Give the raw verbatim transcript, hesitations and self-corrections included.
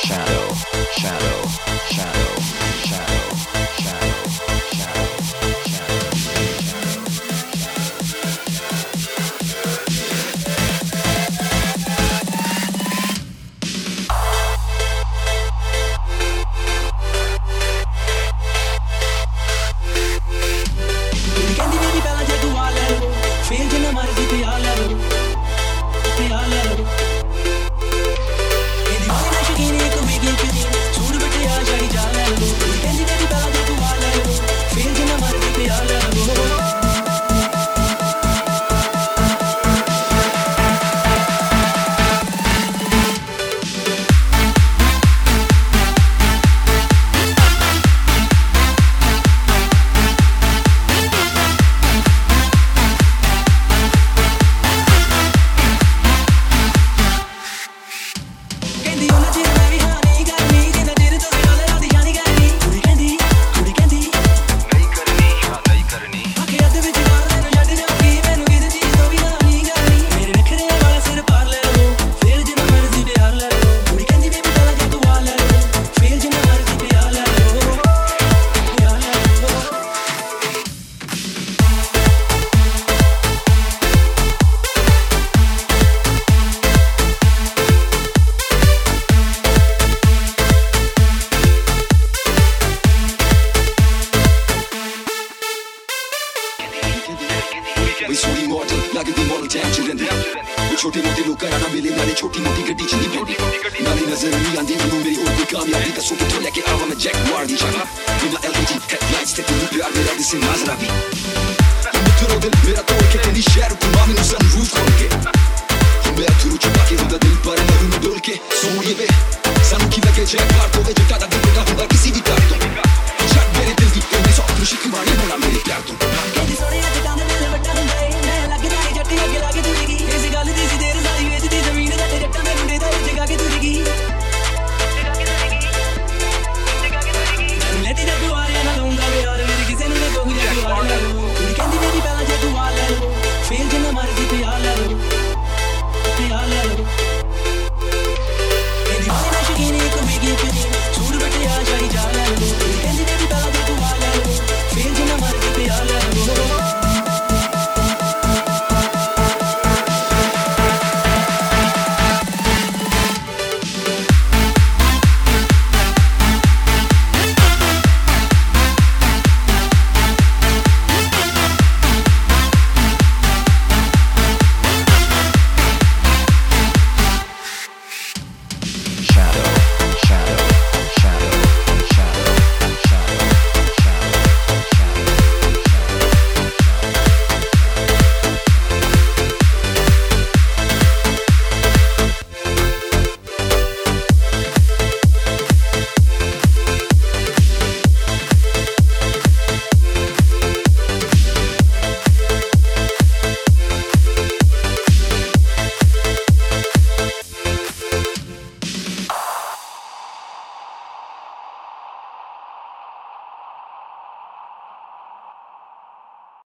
shadow, shadow, shadow, shadow, shadow, shadow, shadow, ਕਹਿੰਦੀ ਮੇਰੀ ਪਹਿਲਾਂ ਜੇ ਤੂੰ ਆ ਲੈ ਲਓ ਫੇਰ ਜਿੰਨਾ ਮਰਜ਼ੀ ਪਿਆ ਲੈ ਲਓ ਪਿਆ ਲੈ ਲਓ ਇਹਦੀ ਮਾਂ ਦੀ ਸ਼ਕੀਨੀ ਇੱਕ ਵੀਗੀ ਕਰੀ ਸੂੜ ਬਿਟਿਆ ਜਾਈ ਜਾ ਲੈ ਲਓ ਕਹਿੰਦੀ ਮੇਰੀ ਪਹਿਲਾਂ ਜੇ ਤੂੰ ਆ ਲੈ ਲਓ ਫੇਰ ਜਿੰਨਾ ਮਰਜ਼ੀ ਪਿਆ ਲੈ ਲਓ ਕਹਿੰਦੀ ਉਹਨਾਂ ਚਿਰ ਮੈਂ ਵੀ ਹਾਂ ਨਹੀਂ ਕਰਨੀ ਜਿੰਨਾ ਚਿਰ ਤੋਂ ਗੱਲ ਆਦੀ ਜਾਣੀ ਕਰਨੀ ਕੁੜੀ ਕਹਿੰਦੀ ਕੁੜੀ ਕਹਿੰਦੀ ਨਹੀਂ ਕਰਨੀ ਹਾਂ ਨਹੀਂ ਕਰਨੀ ਆਖੇ ਅੱਧ ਵਿੱਚ ਮਾਰ ਦੇ ਨੂੰ ਛੱਡ ਜਾਊਗੀ ਮੈਨੂੰ ਕਿਸੇ ਚੀਜ਼ ਤੋਂ ਵੀ ਨਾ ਨਹੀਂ ਕਰਨੀ ਮੇਰੇ ਨਖਰੇ ਵਾਲਾ ਸਿਰ ਪਾਰ ਲੈ ਲਓ ਫੇਰ ਜਿੰਨਾ ਮਰਜ਼ੀ ਪਿਆਰ ਲੈ ਲਓ ਕੁੜੀ ਕਹਿੰਦੀ ਬੇਬੀ ਪਹਿਲਾਂ ਜੇ ਤੂੰ ਆ ਲੈ ਲਓ ਫੇਰ ਜਿੰਨਾ ਮਰਜ਼ੀ ਪਿਆਰ ਲੈ ਲਓ ਪਿਆਰ ਲੈ ਲਓ ਬਈ ਸੋਹਣੀ ਮਾਡਲ ਲੱਗਦੀ ਮਾਡਲ ਟਾਈਮ ਚ ਰਹਿੰਦੇ ਉਹ ਛੋਟੇ ਮੋਟੇ ਲੋਕਾਂ ਨਾਲ ਮਿਲੇ ਨਾਲੇ ਛੋਟੀ ਮੋਟੀ ਗੱਡੀ ਚ ਨਹੀਂ ਪੈਂਦੀ ਨਾਲੇ ਨਜ਼ਰ ਨਹੀਂ ਆਉਂਦੀ ਮੈਨੂੰ ਮੇਰੀ ਹੋਰ ਕੋਈ ਕਾਮਯਾਬੀ ਦੱਸੋ ਕਿੱਥੋਂ ਲੈ ਕੇ ਆਵਾਂ ਮੈਂ ਜੈਕ ਮਾਰ ਦੀ ਜਗ੍ਹਾ ਬਿਨਾ ਐਲ ਈ ਡੀ ਹੈਡਲਾਈਟਸ ਤੇ ਤੂੰ ਪਿਆਰ ਮੇਰਾ ਦਿਸੇ ਨਜ਼ਰ ਆਵੀ ਮਿੱਤਰੋ ਦਿਲ ਮੇਰਾ ਤੋੜ ਕੇ ਕਹਿੰਦੀ ਸ਼ਹਿਰ ਘੁਮਾ ਮੈਨੂੰ ਸਨਰੂਫ ਖੋਲ ਕੇ ਮੈਂ ਤੁਰੂ ਚੁੱਕਾ ਕੇ ਹੁੰਦਾ ਦਿਲ ਪਰ ਮੈਂ ਨੂੰ ਡੋਲ ਕੇ ਸੋਹਣੀਏ ਵੇ ਸਾਨੂੰ ਕੀ ਲੱਗੇ ਜੈਕ ਮਾਰ ਤੋਂ ਵੇ ਜੱਟਾ ਦਾ ਦਿਲ ਦਾ ਹੁੰਦਾ ਕਿਸੇ ਵੀ ਤਾਰ ਤੋਂ ਛੱਡ ਮੇਰੇ ਦਿਲ ਦੀ ਕੋਈ ਸੌ ਖੁਸ਼ੀ ਕਮਾਣੀ ਹੋਣਾ ਮੇਰੇ ਪਿਆਰ ਤੋਂ ਕਹਿੰਦੀ ਸੋਹਣਿਆ ਜਟਾਂ ਦੇ ਵੇਲੇ ਵੱਡਾ ਹੁੰਦਾ ਏ ਮੈਂ ਲੱਗਦਾ ਏ ਜੱਟੀ ਅੱਗੇ ਲੱਗ ਜੂਗੀ